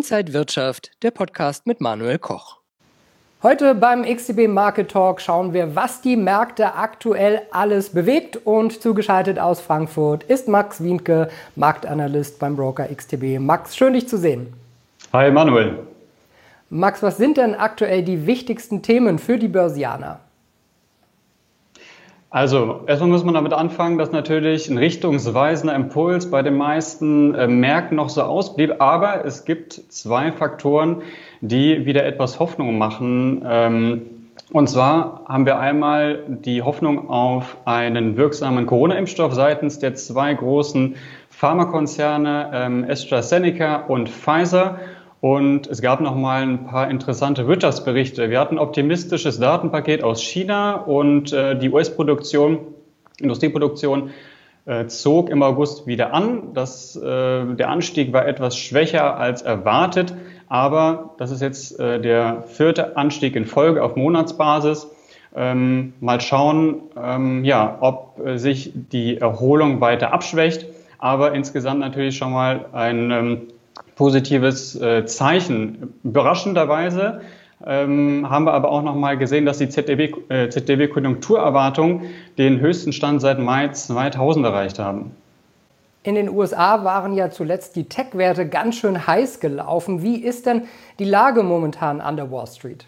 Inside Wirtschaft, der Podcast mit Manuel Koch. Heute beim XTB Market Talk schauen wir, was die Märkte aktuell alles bewegt. Und zugeschaltet aus Frankfurt ist Max Wienke, Marktanalyst beim Broker XTB. Max, schön dich zu sehen. Hi Manuel. Max, was sind denn aktuell die wichtigsten Themen für die Börsianer? Also, erstmal muss man damit anfangen, dass natürlich ein richtungsweisender Impuls bei den meisten Märkten noch so ausblieb. Aber es gibt zwei Faktoren, die wieder etwas Hoffnung machen. Und zwar haben wir einmal die Hoffnung auf einen wirksamen Corona-Impfstoff seitens der zwei großen Pharmakonzerne AstraZeneca und Pfizer. Und es gab noch mal ein paar interessante Wirtschaftsberichte. Wir hatten ein optimistisches Datenpaket aus China und die Industrieproduktion zog im August wieder an. Der Anstieg war etwas schwächer als erwartet, aber das ist jetzt der vierte Anstieg in Folge auf Monatsbasis. Mal schauen, ob sich die Erholung weiter abschwächt, aber insgesamt natürlich schon mal ein positives Zeichen. Überraschenderweise haben wir aber auch noch mal gesehen, dass die ZDW-Konjunkturerwartungen den höchsten Stand seit Mai 2000 erreicht haben. In den USA waren ja zuletzt die Tech-Werte ganz schön heiß gelaufen. Wie ist denn die Lage momentan an der Wall Street?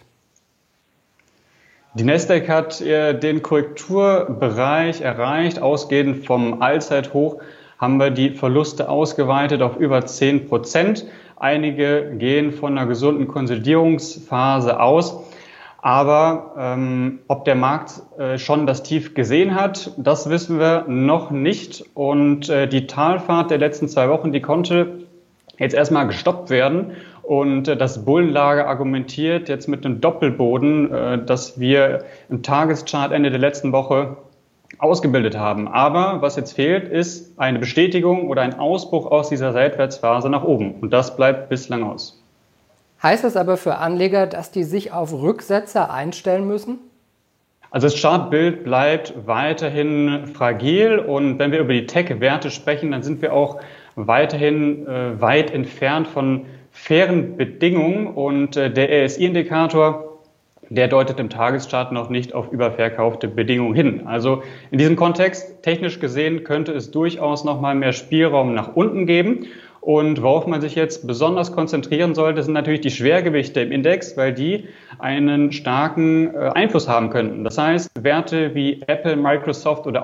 Die Nasdaq hat den Korrekturbereich erreicht, ausgehend vom Allzeithoch haben wir die Verluste ausgeweitet auf über 10%. Einige gehen von einer gesunden Konsolidierungsphase aus. Aber ob der Markt schon das Tief gesehen hat, das wissen wir noch nicht. Und die Talfahrt der letzten 2 Wochen, die konnte jetzt erstmal gestoppt werden. Und das Bullenlager argumentiert jetzt mit einem Doppelboden, das wir im Tageschart Ende der letzten Woche ausgebildet haben. Aber was jetzt fehlt, ist eine Bestätigung oder ein Ausbruch aus dieser Seitwärtsphase nach oben. Und das bleibt bislang aus. Heißt das aber für Anleger, dass die sich auf Rücksetzer einstellen müssen? Also das Chartbild bleibt weiterhin fragil. Und wenn wir über die Tech-Werte sprechen, dann sind wir auch weiterhin weit entfernt von fairen Bedingungen. Und der RSI-Indikator, der deutet im Tageschart noch nicht auf überverkaufte Bedingungen hin. Also in diesem Kontext, technisch gesehen, könnte es durchaus noch mal mehr Spielraum nach unten geben. Und worauf man sich jetzt besonders konzentrieren sollte, sind natürlich die Schwergewichte im Index, weil die einen starken Einfluss haben könnten. Das heißt, Werte wie Apple, Microsoft oder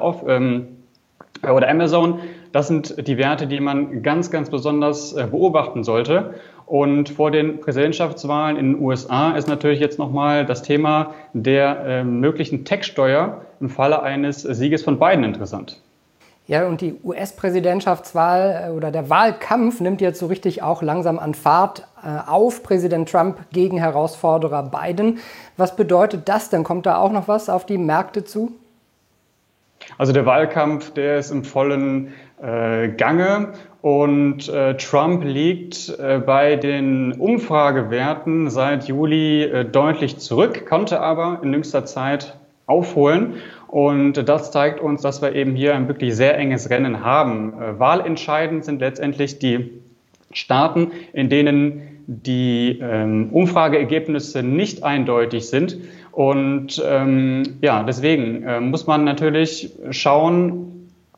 Amazon, das sind die Werte, die man ganz, ganz besonders beobachten sollte. Und vor den Präsidentschaftswahlen in den USA ist natürlich jetzt nochmal das Thema der möglichen Tech-Steuer im Falle eines Sieges von Biden interessant. Ja, und die US-Präsidentschaftswahl oder der Wahlkampf nimmt jetzt so richtig auch langsam an Fahrt auf. Präsident Trump gegen Herausforderer Biden. Was bedeutet das denn? Kommt da auch noch was auf die Märkte zu? Also der Wahlkampf, der ist im vollen Gange und Trump liegt bei den Umfragewerten seit Juli deutlich zurück, konnte aber in jüngster Zeit aufholen. Und das zeigt uns, dass wir eben hier ein wirklich sehr enges Rennen haben. Wahlentscheidend sind letztendlich die Staaten, in denen die Umfrageergebnisse nicht eindeutig sind. Und deswegen muss man natürlich schauen,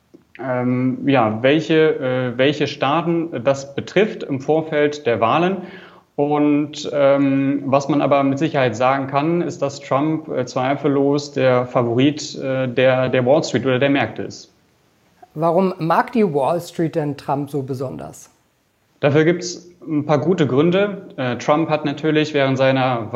welche Staaten das betrifft im Vorfeld der Wahlen. Und was man aber mit Sicherheit sagen kann, ist, dass Trump zweifellos der Favorit der Wall Street oder der Märkte ist. Warum mag die Wall Street denn Trump so besonders? Dafür gibt es ein paar gute Gründe. Trump hat natürlich während seiner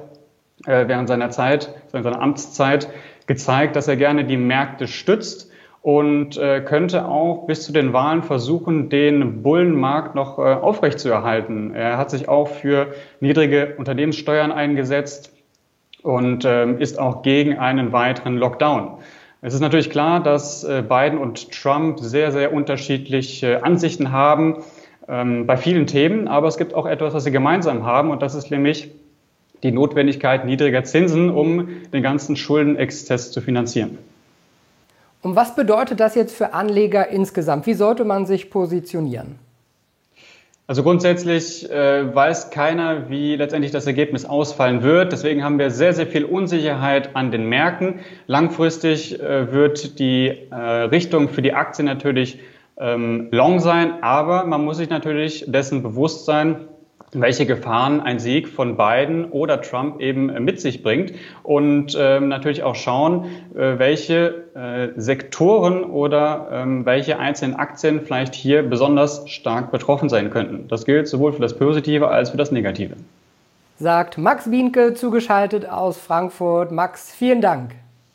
Amtszeit gezeigt, dass er gerne die Märkte stützt und könnte auch bis zu den Wahlen versuchen, den Bullenmarkt noch aufrechtzuerhalten. Er hat sich auch für niedrige Unternehmenssteuern eingesetzt und ist auch gegen einen weiteren Lockdown. Es ist natürlich klar, dass Biden und Trump sehr, sehr unterschiedliche Ansichten haben bei vielen Themen, aber es gibt auch etwas, was sie gemeinsam haben, und das ist nämlich die Notwendigkeit niedriger Zinsen, um den ganzen Schuldenexzess zu finanzieren. Und was bedeutet das jetzt für Anleger insgesamt? Wie sollte man sich positionieren? Also grundsätzlich weiß keiner, wie letztendlich das Ergebnis ausfallen wird. Deswegen haben wir sehr, sehr viel Unsicherheit an den Märkten. Langfristig wird die Richtung für die Aktien natürlich long sein, aber man muss sich natürlich dessen bewusst sein, welche Gefahren ein Sieg von Biden oder Trump eben mit sich bringt und natürlich auch schauen, welche Sektoren oder welche einzelnen Aktien vielleicht hier besonders stark betroffen sein könnten. Das gilt sowohl für das Positive als für das Negative. Sagt Max Bienke, zugeschaltet aus Frankfurt. Max, vielen Dank.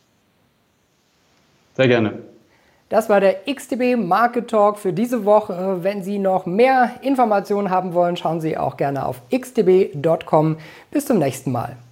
Sehr gerne. Das war der XTB Market Talk für diese Woche. Wenn Sie noch mehr Informationen haben wollen, schauen Sie auch gerne auf xtb.com. Bis zum nächsten Mal.